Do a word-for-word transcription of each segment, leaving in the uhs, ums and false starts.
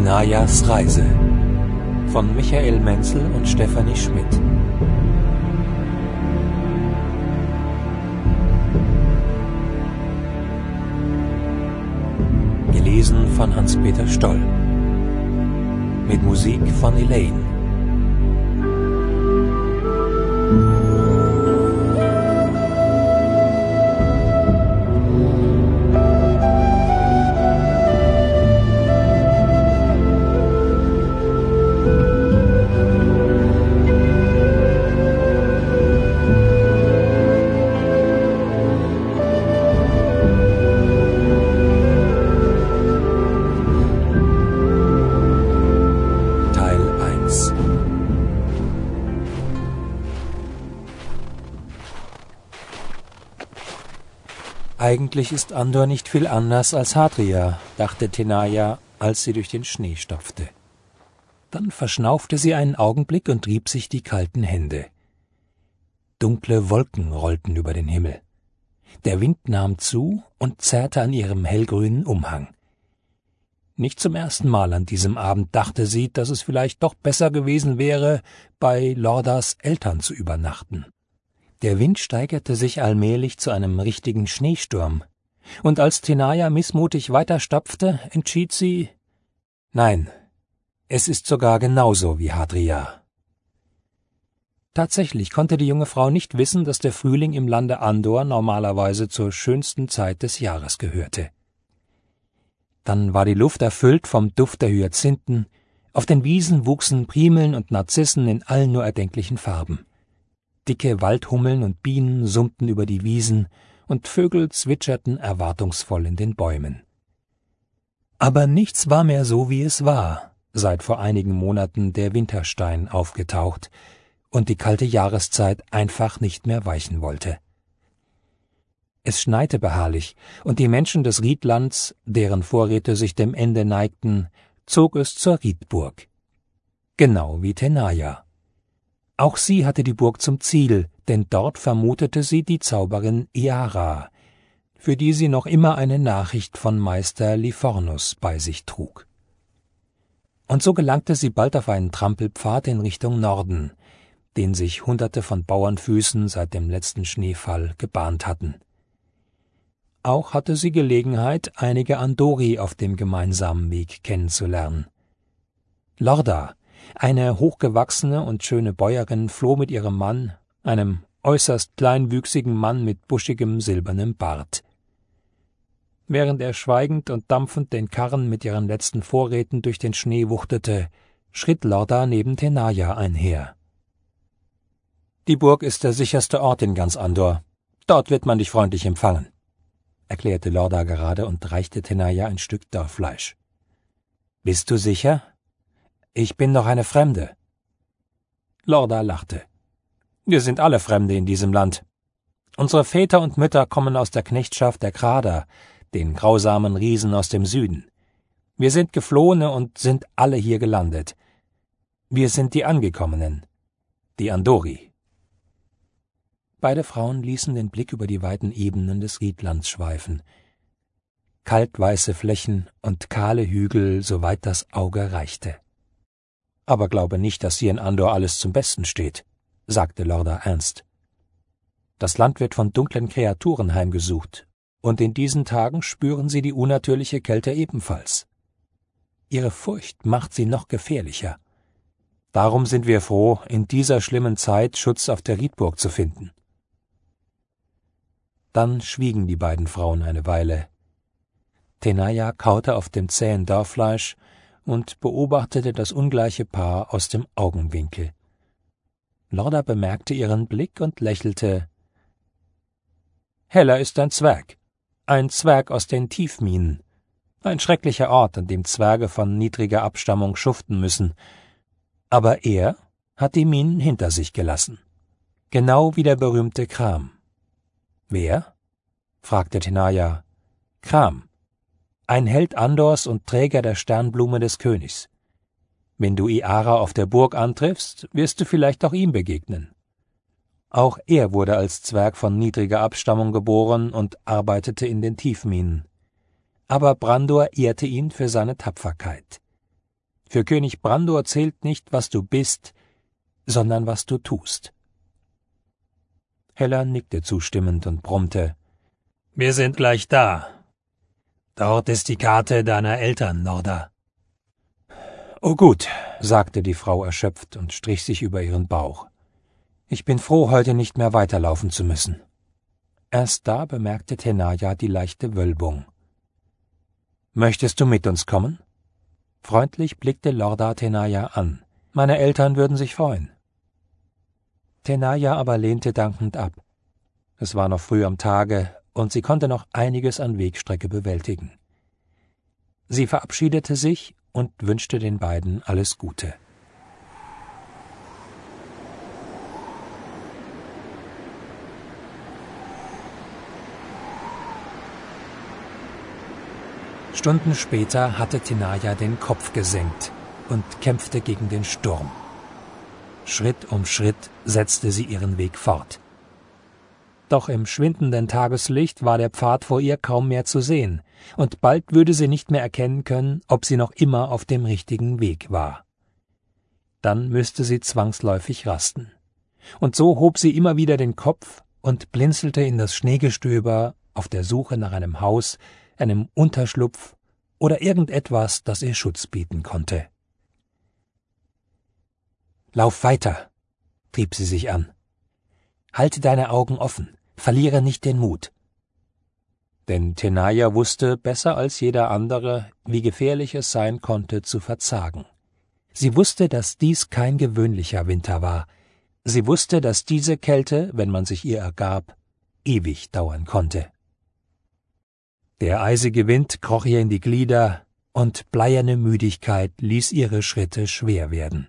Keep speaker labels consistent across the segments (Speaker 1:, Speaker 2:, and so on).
Speaker 1: Tenayas Reise von Michael Menzel und Stefanie Schmidt. Gelesen von Hans-Peter Stoll. Mit Musik von Elaine. Eigentlich ist Andor nicht viel anders als Hadria, dachte Tenaya, als sie durch den Schnee stapfte. Dann verschnaufte sie einen Augenblick und rieb sich die kalten Hände. Dunkle Wolken rollten über den Himmel. Der Wind nahm zu und zerrte an ihrem hellgrünen Umhang. Nicht zum ersten Mal an diesem Abend dachte sie, dass es vielleicht doch besser gewesen wäre, bei Lordas Eltern zu übernachten. Der Wind steigerte sich allmählich zu einem richtigen Schneesturm, und als Tenaya missmutig weiterstapfte, entschied sie, nein, es ist sogar genauso wie Hadria. Tatsächlich konnte die junge Frau nicht wissen, dass der Frühling im Lande Andor normalerweise zur schönsten Zeit des Jahres gehörte. Dann war die Luft erfüllt vom Duft der Hyazinthen, auf den Wiesen wuchsen Primeln und Narzissen in allen nur erdenklichen Farben. Dicke Waldhummeln und Bienen summten über die Wiesen, und Vögel zwitscherten erwartungsvoll in den Bäumen. Aber nichts war mehr so, wie es war, seit vor einigen Monaten der Winterstein aufgetaucht und die kalte Jahreszeit einfach nicht mehr weichen wollte. Es schneite beharrlich, und die Menschen des Riedlands, deren Vorräte sich dem Ende neigten, zog es zur Riedburg. Genau wie Tenaya. Auch sie hatte die Burg zum Ziel, denn dort vermutete sie die Zauberin Iara, für die sie noch immer eine Nachricht von Meister Lifornus bei sich trug. Und so gelangte sie bald auf einen Trampelpfad in Richtung Norden, den sich Hunderte von Bauernfüßen seit dem letzten Schneefall gebahnt hatten. Auch hatte sie Gelegenheit, einige Andori auf dem gemeinsamen Weg kennenzulernen. Lorda, eine hochgewachsene und schöne Bäuerin, floh mit ihrem Mann, einem äußerst kleinwüchsigen Mann mit buschigem silbernem Bart. Während er schweigend und dampfend den Karren mit ihren letzten Vorräten durch den Schnee wuchtete, schritt Lorda neben Tenaya einher. »Die Burg ist der sicherste Ort in ganz Andor. Dort wird man dich freundlich empfangen«, erklärte Lorda gerade und reichte Tenaya ein Stück Dorffleisch. »Bist du sicher? Ich bin doch eine Fremde.« Lorda lachte. »Wir sind alle Fremde in diesem Land. Unsere Väter und Mütter kommen aus der Knechtschaft der Krader, den grausamen Riesen aus dem Süden. Wir sind Geflohene und sind alle hier gelandet. Wir sind die Angekommenen, die Andori.« Beide Frauen ließen den Blick über die weiten Ebenen des Riedlands schweifen. Kaltweiße Flächen und kahle Hügel, soweit das Auge reichte. »Aber glaube nicht, dass hier in Andor alles zum Besten steht«, sagte Lorda ernst. »Das Land wird von dunklen Kreaturen heimgesucht, und in diesen Tagen spüren sie die unnatürliche Kälte ebenfalls. Ihre Furcht macht sie noch gefährlicher. Darum sind wir froh, in dieser schlimmen Zeit Schutz auf der Riedburg zu finden.« Dann schwiegen die beiden Frauen eine Weile. Tenaya kaute auf dem zähen Dorffleisch und beobachtete das ungleiche Paar aus dem Augenwinkel. Lorda bemerkte ihren Blick und lächelte. »Heller ist ein Zwerg, ein Zwerg aus den Tiefminen, ein schrecklicher Ort, an dem Zwerge von niedriger Abstammung schuften müssen. Aber er hat die Minen hinter sich gelassen, genau wie der berühmte Kram.« »Wer?« fragte Tenaya. »Kram. Ein Held Andors und Träger der Sternblume des Königs. Wenn du Iara auf der Burg antriffst, wirst du vielleicht auch ihm begegnen. Auch er wurde als Zwerg von niedriger Abstammung geboren und arbeitete in den Tiefminen. Aber Brandor ehrte ihn für seine Tapferkeit. Für König Brandor zählt nicht, was du bist, sondern was du tust. Hella nickte zustimmend und brummte: »Wir sind gleich da. Dort ist die Karte deiner Eltern, Norda.« »Oh gut«, sagte die Frau erschöpft und strich sich über ihren Bauch. »Ich bin froh, heute nicht mehr weiterlaufen zu müssen.« Erst da bemerkte Tenaya die leichte Wölbung. »Möchtest du mit uns kommen?« Freundlich blickte Lorda Tenaya an. »Meine Eltern würden sich freuen.« Tenaya aber lehnte dankend ab. Es war noch früh am Tage, und sie konnte noch einiges an Wegstrecke bewältigen. Sie verabschiedete sich und wünschte den beiden alles Gute. Stunden später hatte Tenaya den Kopf gesenkt und kämpfte gegen den Sturm. Schritt um Schritt setzte sie ihren Weg fort. Doch im schwindenden Tageslicht war der Pfad vor ihr kaum mehr zu sehen, und bald würde sie nicht mehr erkennen können, ob sie noch immer auf dem richtigen Weg war. Dann müsste sie zwangsläufig rasten. Und so hob sie immer wieder den Kopf und blinzelte in das Schneegestöber auf der Suche nach einem Haus, einem Unterschlupf oder irgendetwas, das ihr Schutz bieten konnte. »Lauf weiter«, trieb sie sich an. »Halte deine Augen offen, verliere nicht den Mut.« Denn Tenaya wusste besser als jeder andere, wie gefährlich es sein konnte, zu verzagen. Sie wusste, dass dies kein gewöhnlicher Winter war. Sie wusste, dass diese Kälte, wenn man sich ihr ergab, ewig dauern konnte. Der eisige Wind kroch ihr in die Glieder, und bleierne Müdigkeit ließ ihre Schritte schwer werden.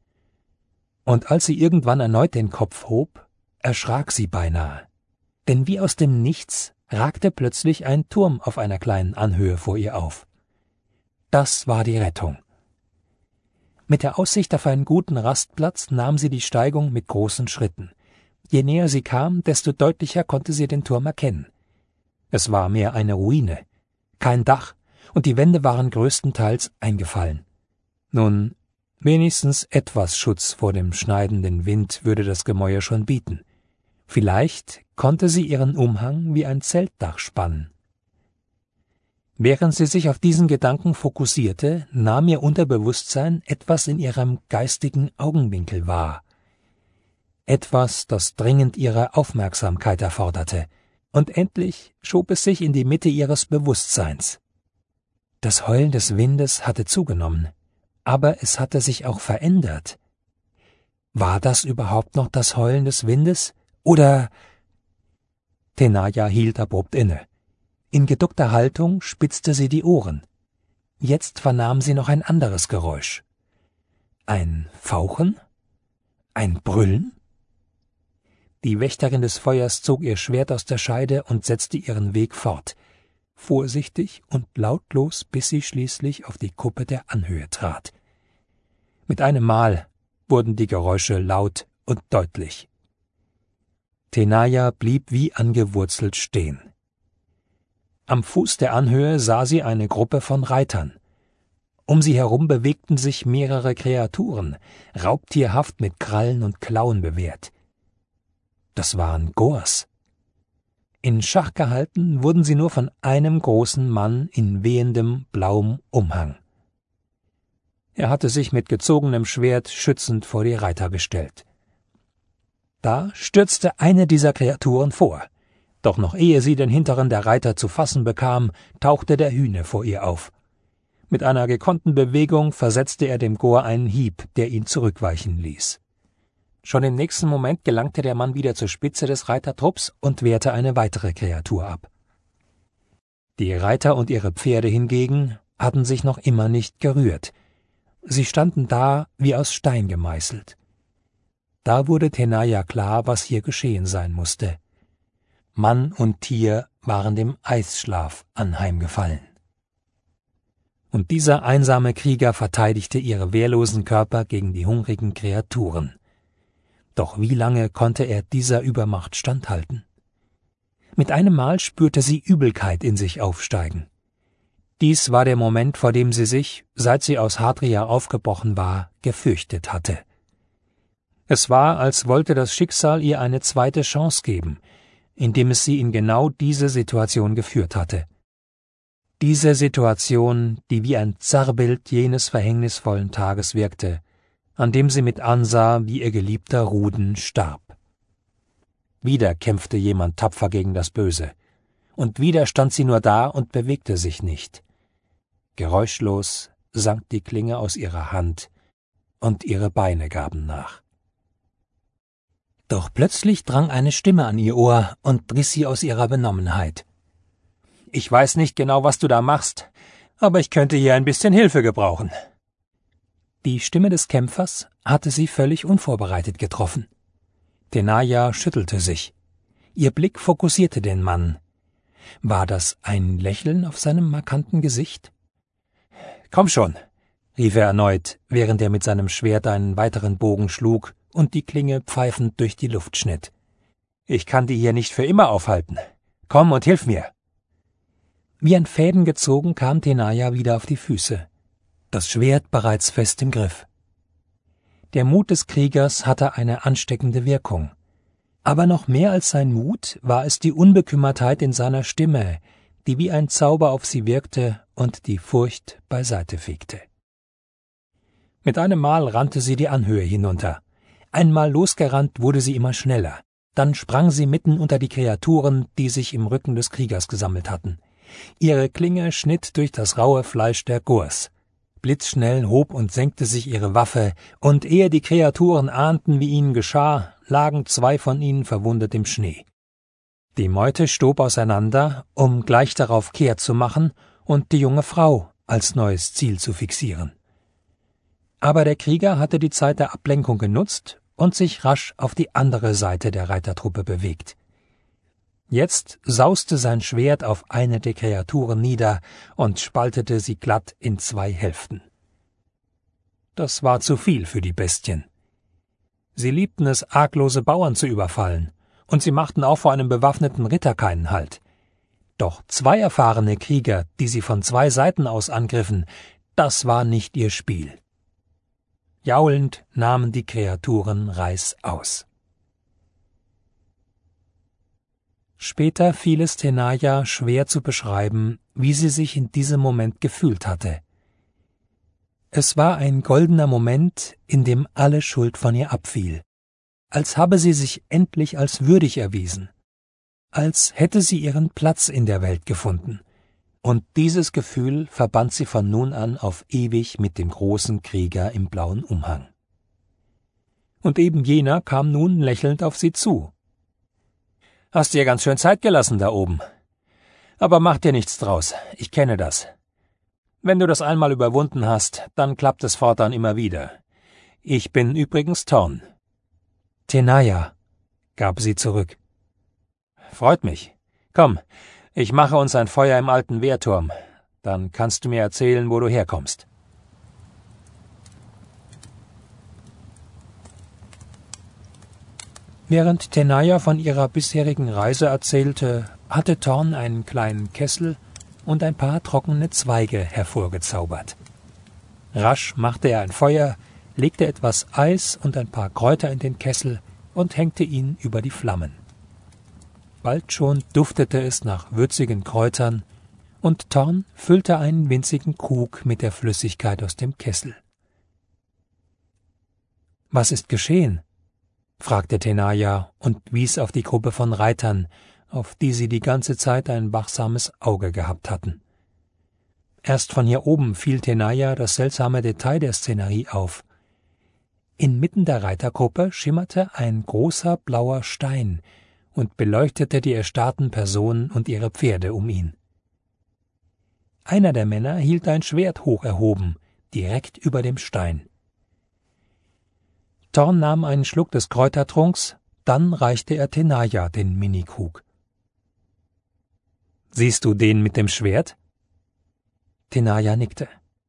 Speaker 1: Und als sie irgendwann erneut den Kopf hob, erschrak sie beinahe. Denn wie aus dem Nichts ragte plötzlich ein Turm auf einer kleinen Anhöhe vor ihr auf. Das war die Rettung. Mit der Aussicht auf einen guten Rastplatz nahm sie die Steigung mit großen Schritten. Je näher sie kam, desto deutlicher konnte sie den Turm erkennen. Es war mehr eine Ruine, kein Dach, und die Wände waren größtenteils eingefallen. Nun, wenigstens etwas Schutz vor dem schneidenden Wind würde das Gemäuer schon bieten. Vielleicht konnte sie ihren Umhang wie ein Zeltdach spannen. Während sie sich auf diesen Gedanken fokussierte, nahm ihr Unterbewusstsein etwas in ihrem geistigen Augenwinkel wahr. Etwas, das dringend ihre Aufmerksamkeit erforderte, und endlich schob es sich in die Mitte ihres Bewusstseins. Das Heulen des Windes hatte zugenommen, aber es hatte sich auch verändert. War das überhaupt noch das Heulen des Windes, oder... Tenaya hielt abrupt inne. In geduckter Haltung spitzte sie die Ohren. Jetzt vernahm sie noch ein anderes Geräusch. Ein Fauchen? Ein Brüllen? Die Wächterin des Feuers zog ihr Schwert aus der Scheide und setzte ihren Weg fort, vorsichtig und lautlos, bis sie schließlich auf die Kuppe der Anhöhe trat. Mit einem Mal wurden die Geräusche laut und deutlich. Tenaya blieb wie angewurzelt stehen. Am Fuß der Anhöhe sah sie eine Gruppe von Reitern. Um sie herum bewegten sich mehrere Kreaturen, raubtierhaft mit Krallen und Klauen bewehrt. Das waren Gors. In Schach gehalten wurden sie nur von einem großen Mann in wehendem blauem Umhang. Er hatte sich mit gezogenem Schwert schützend vor die Reiter gestellt. Da stürzte eine dieser Kreaturen vor, doch noch ehe sie den hinteren der Reiter zu fassen bekam, tauchte der Hüne vor ihr auf. Mit einer gekonnten Bewegung versetzte er dem Gor einen Hieb, der ihn zurückweichen ließ. Schon im nächsten Moment gelangte der Mann wieder zur Spitze des Reitertrupps und wehrte eine weitere Kreatur ab. Die Reiter und ihre Pferde hingegen hatten sich noch immer nicht gerührt. Sie standen da wie aus Stein gemeißelt. Da wurde Tenaya klar, was hier geschehen sein musste. Mann und Tier waren dem Eisschlaf anheimgefallen. Und dieser einsame Krieger verteidigte ihre wehrlosen Körper gegen die hungrigen Kreaturen. Doch wie lange konnte er dieser Übermacht standhalten? Mit einem Mal spürte sie Übelkeit in sich aufsteigen. Dies war der Moment, vor dem sie sich, seit sie aus Hadria aufgebrochen war, gefürchtet hatte. Es war, als wollte das Schicksal ihr eine zweite Chance geben, indem es sie in genau diese Situation geführt hatte. Diese Situation, die wie ein Zerrbild jenes verhängnisvollen Tages wirkte, an dem sie mit ansah, wie ihr geliebter Ruden starb. Wieder kämpfte jemand tapfer gegen das Böse, und wieder stand sie nur da und bewegte sich nicht. Geräuschlos sank die Klinge aus ihrer Hand, und ihre Beine gaben nach. Doch plötzlich drang eine Stimme an ihr Ohr und riss sie aus ihrer Benommenheit. »Ich weiß nicht genau, was du da machst, aber ich könnte hier ein bisschen Hilfe gebrauchen.« Die Stimme des Kämpfers hatte sie völlig unvorbereitet getroffen. Tenaya schüttelte sich. Ihr Blick fokussierte den Mann. War das ein Lächeln auf seinem markanten Gesicht? »Komm schon«, rief er erneut, während er mit seinem Schwert einen weiteren Bogen schlug und die Klinge pfeifend durch die Luft schnitt. »Ich kann die hier nicht für immer aufhalten. Komm und hilf mir.« Wie an Fäden gezogen kam Tenaya wieder auf die Füße, das Schwert bereits fest im Griff. Der Mut des Kriegers hatte eine ansteckende Wirkung. Aber noch mehr als sein Mut war es die Unbekümmertheit in seiner Stimme, die wie ein Zauber auf sie wirkte und die Furcht beiseite fegte. Mit einem Mal rannte sie die Anhöhe hinunter. Einmal losgerannt wurde sie immer schneller. Dann sprang sie mitten unter die Kreaturen, die sich im Rücken des Kriegers gesammelt hatten. Ihre Klinge schnitt durch das raue Fleisch der Gurs. Blitzschnell hob und senkte sich ihre Waffe, und ehe die Kreaturen ahnten, wie ihnen geschah, lagen zwei von ihnen verwundet im Schnee. Die Meute stob auseinander, um gleich darauf Kehrt zu machen und die junge Frau als neues Ziel zu fixieren. Aber der Krieger hatte die Zeit der Ablenkung genutzt und sich rasch auf die andere Seite der Reitertruppe bewegt. Jetzt sauste sein Schwert auf eine der Kreaturen nieder und spaltete sie glatt in zwei Hälften. Das war zu viel für die Bestien. Sie liebten es, arglose Bauern zu überfallen, und sie machten auch vor einem bewaffneten Ritter keinen Halt. Doch zwei erfahrene Krieger, die sie von zwei Seiten aus angriffen, das war nicht ihr Spiel. Jaulend nahmen die Kreaturen reißaus. Später fiel es Tenaya schwer zu beschreiben, wie sie sich in diesem Moment gefühlt hatte. Es war ein goldener Moment, in dem alle Schuld von ihr abfiel, als habe sie sich endlich als würdig erwiesen, als hätte sie ihren Platz in der Welt gefunden, und dieses Gefühl verband sie von nun an auf ewig mit dem großen Krieger im blauen Umhang. Und eben jener kam nun lächelnd auf sie zu. »Hast dir ganz schön Zeit gelassen da oben. Aber mach dir nichts draus, ich kenne das. Wenn du das einmal überwunden hast, dann klappt es fortan immer wieder. Ich bin übrigens Thorn.« »Tenaya«, gab sie zurück. »Freut mich. Komm, ich mache uns ein Feuer im alten Wehrturm. Dann kannst du mir erzählen, wo du herkommst.« Während Tenaya von ihrer bisherigen Reise erzählte, hatte Thorn einen kleinen Kessel und ein paar trockene Zweige hervorgezaubert. Rasch machte er ein Feuer, legte etwas Eis und ein paar Kräuter in den Kessel und hängte ihn über die Flammen. Bald schon duftete es nach würzigen Kräutern, und Thorn füllte einen winzigen Krug mit der Flüssigkeit aus dem Kessel. »Was ist geschehen?« fragte Tenaya und wies auf die Gruppe von Reitern, auf die sie die ganze Zeit ein wachsames Auge gehabt hatten. Erst von hier oben fiel Tenaya das seltsame Detail der Szenerie auf. Inmitten der Reitergruppe schimmerte ein großer blauer Stein und beleuchtete die erstarrten Personen und ihre Pferde um ihn. Einer der Männer hielt ein Schwert hoch erhoben, direkt über dem Stein. Thorn nahm einen Schluck des Kräutertrunks, dann reichte er Tenaya den Minikrug. »Siehst du den mit dem Schwert?« Tenaya nickte.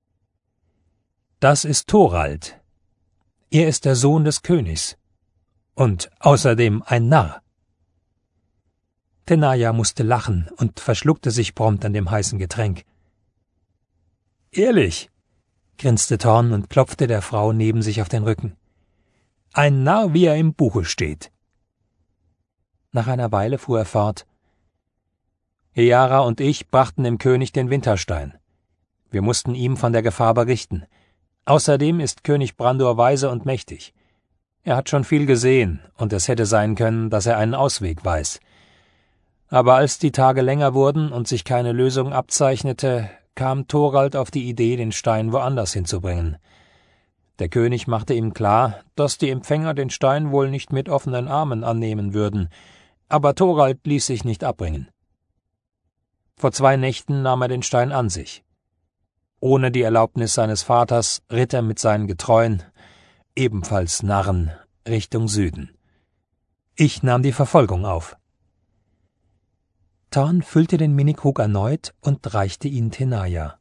Speaker 1: »Das ist Thorald. Er ist der Sohn des Königs. Und außerdem ein Narr.« Tenaya musste lachen und verschluckte sich prompt an dem heißen Getränk. Ehrlich, grinste Thorn und klopfte der Frau neben sich auf den Rücken. Ein Narr, wie er im Buche steht. Nach einer Weile fuhr er fort. Eara und ich brachten dem König den Winterstein. Wir mussten ihm von der Gefahr berichten. Außerdem ist König Brandur weise und mächtig. Er hat schon viel gesehen, und es hätte sein können, dass er einen Ausweg weiß. Aber als die Tage länger wurden und sich keine Lösung abzeichnete, kam Thorald auf die Idee, den Stein woanders hinzubringen. Der König machte ihm klar, dass die Empfänger den Stein wohl nicht mit offenen Armen annehmen würden, aber Thorald ließ sich nicht abbringen. Vor zwei Nächten nahm er den Stein an sich. Ohne die Erlaubnis seines Vaters ritt er mit seinen Getreuen, ebenfalls Narren, Richtung Süden. Ich nahm die Verfolgung auf. Thorn füllte den Minikrug erneut und reichte ihn Tenaya.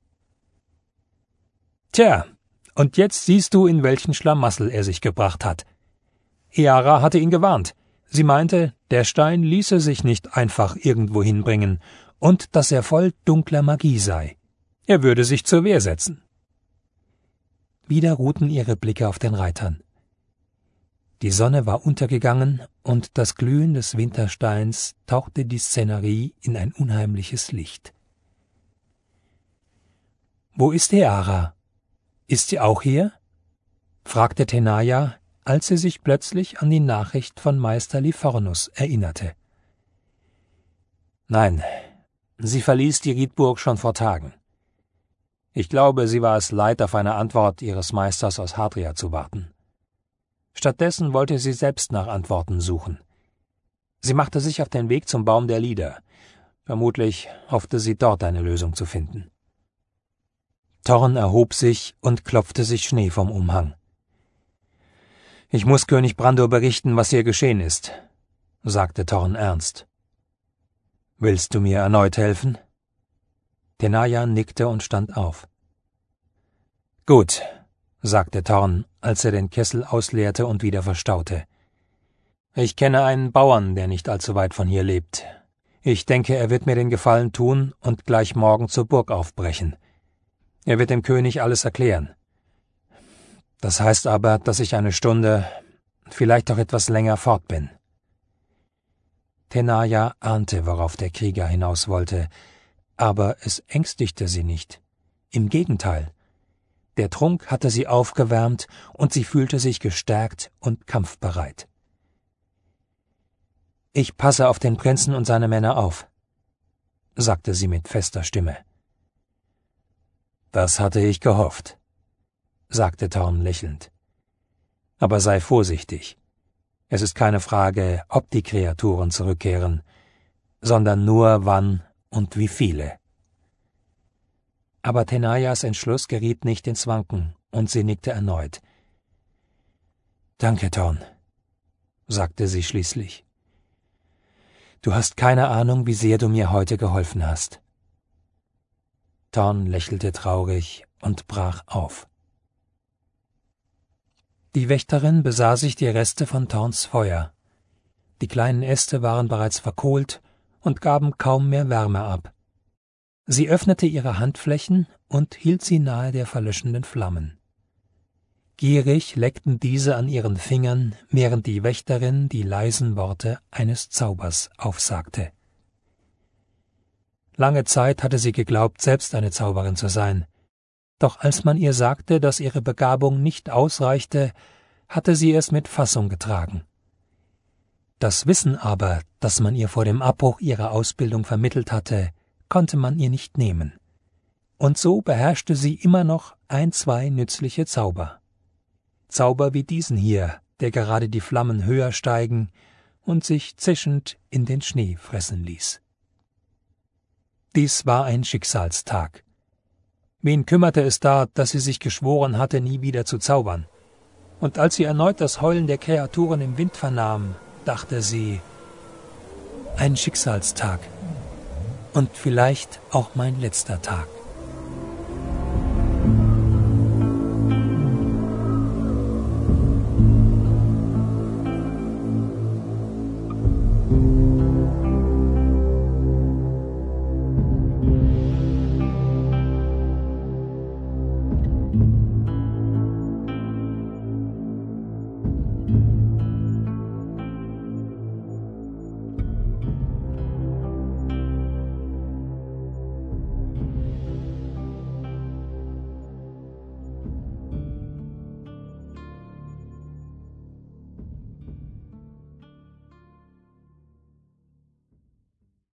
Speaker 1: Tja, und jetzt siehst du, in welchen Schlamassel er sich gebracht hat. Eara hatte ihn gewarnt. Sie meinte, der Stein ließe sich nicht einfach irgendwo hinbringen und dass er voll dunkler Magie sei. Er würde sich zur Wehr setzen. Wieder ruhten ihre Blicke auf den Reitern. Die Sonne war untergegangen, und das Glühen des Wintersteins tauchte die Szenerie in ein unheimliches Licht. »Wo ist Eara? Ist sie auch hier?« fragte Tenaya, als sie sich plötzlich an die Nachricht von Meister Livornus erinnerte. »Nein, sie verließ die Riedburg schon vor Tagen. Ich glaube, sie war es leid, auf eine Antwort ihres Meisters aus Hadria zu warten. Stattdessen wollte sie selbst nach Antworten suchen. Sie machte sich auf den Weg zum Baum der Lieder. Vermutlich hoffte sie dort eine Lösung zu finden.« Thorn erhob sich und klopfte sich Schnee vom Umhang. »Ich muss König Brandur berichten, was hier geschehen ist«, sagte Thorn ernst. »Willst du mir erneut helfen?« Tenaya nickte und stand auf. »Gut«, sagte Thorn, als er den Kessel ausleerte und wieder verstaute. »Ich kenne einen Bauern, der nicht allzu weit von hier lebt. Ich denke, er wird mir den Gefallen tun und gleich morgen zur Burg aufbrechen. Er wird dem König alles erklären. Das heißt aber, dass ich eine Stunde, vielleicht auch etwas länger fort bin.« Tenaya ahnte, worauf der Krieger hinaus wollte, aber es ängstigte sie nicht. Im Gegenteil. Der Trunk hatte sie aufgewärmt, und sie fühlte sich gestärkt und kampfbereit. »Ich passe auf den Prinzen und seine Männer auf«, sagte sie mit fester Stimme. »Das hatte ich gehofft«, sagte Thorn lächelnd. »Aber sei vorsichtig. Es ist keine Frage, ob die Kreaturen zurückkehren, sondern nur wann und wie viele.« Aber Tenayas Entschluss geriet nicht ins Wanken, und sie nickte erneut. »Danke, Thorn«, sagte sie schließlich. »Du hast keine Ahnung, wie sehr du mir heute geholfen hast.« Thorn lächelte traurig und brach auf. Die Wächterin besah sich die Reste von Thorns Feuer. Die kleinen Äste waren bereits verkohlt und gaben kaum mehr Wärme ab. Sie öffnete ihre Handflächen und hielt sie nahe der verlöschenden Flammen. Gierig leckten diese an ihren Fingern, während die Wächterin die leisen Worte eines Zaubers aufsagte. Lange Zeit hatte sie geglaubt, selbst eine Zauberin zu sein. Doch als man ihr sagte, dass ihre Begabung nicht ausreichte, hatte sie es mit Fassung getragen. Das Wissen aber, das man ihr vor dem Abbruch ihrer Ausbildung vermittelt hatte, konnte man ihr nicht nehmen. Und so beherrschte sie immer noch ein, zwei nützliche Zauber. Zauber wie diesen hier, der gerade die Flammen höher steigen und sich zischend in den Schnee fressen ließ. Dies war ein Schicksalstag. Wen kümmerte es da, dass sie sich geschworen hatte, nie wieder zu zaubern? Und als sie erneut das Heulen der Kreaturen im Wind vernahm, dachte sie, ein Schicksalstag und vielleicht auch mein letzter Tag.